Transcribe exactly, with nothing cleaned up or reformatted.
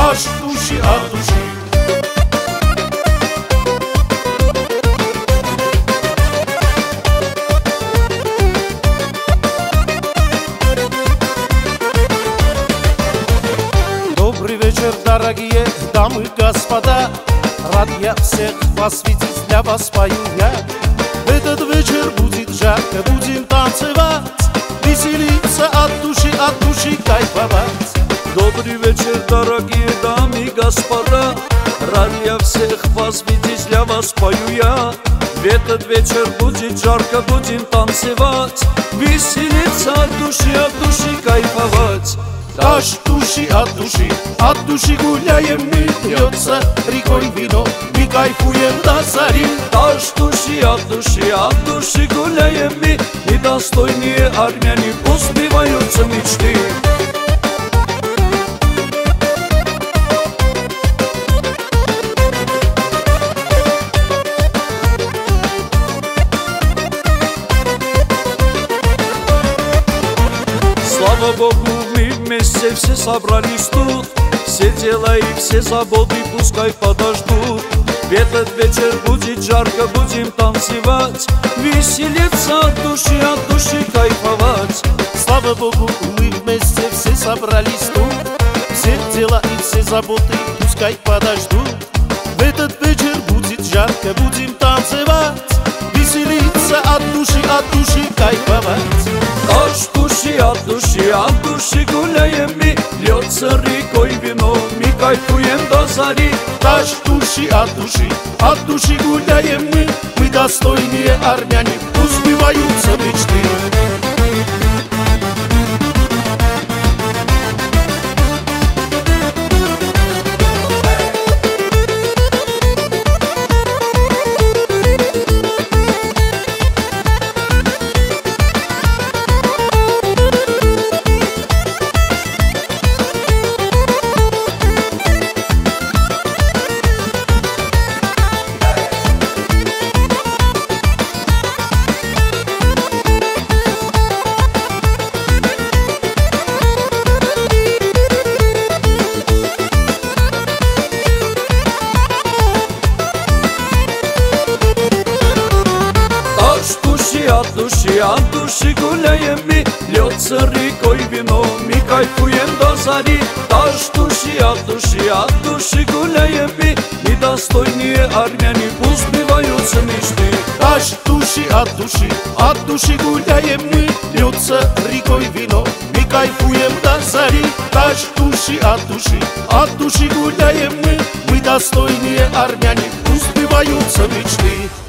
аж души от души. Добрый вечер, дорогие дамы и господа. Рад я всех вас видеть, для вас пою я. Этот вечер будет жарко, будем танцевать, веселиться от души, от души кайфовать. Добрый вечер, дорогие дамы и господа. Рад я всех вас видеть, для вас пою я. В этот вечер будет жарко, будем танцевать, веселиться от души, от души кайфовать. Аж души от души, от души гуляем мы, льется рекой вино, мы кайфуем до зари. Аж души от души, от души гуляем мы, и достойные армяне пусть сбиваются мечты. Слава Богу, мы вместе все собрались тут. Все дела и все заботы пускай подождут. В этот вечер будет жарко, будем танцевать, веселиться от души, от души кайфовать. Слава Богу, мы вместе все собрались тут. Все дела и все заботы пускай подождут. В этот вечер будет жарко, будем танцевать, веселиться от души, от души кайфовать. Аж души от души, от души гуляем мы, льется рекой вино, мы кайфуем до зари. Аж души от души, от души гуляем мы, мы достойные армяне, пусть сбиваются мечты. От души, от души гуляем мы, льется рекой вино, мы кайфуем до зари. Аж души, от души, от души гуляем мы, и достойные армяне пусть сбиваются мечты. Аж души от души, от души гуляем мы, льется рекой вино, мы кайфуем до зари. Аж души от души, от души гуляем мы, мы достойные армяне, пусть сбиваются мечты.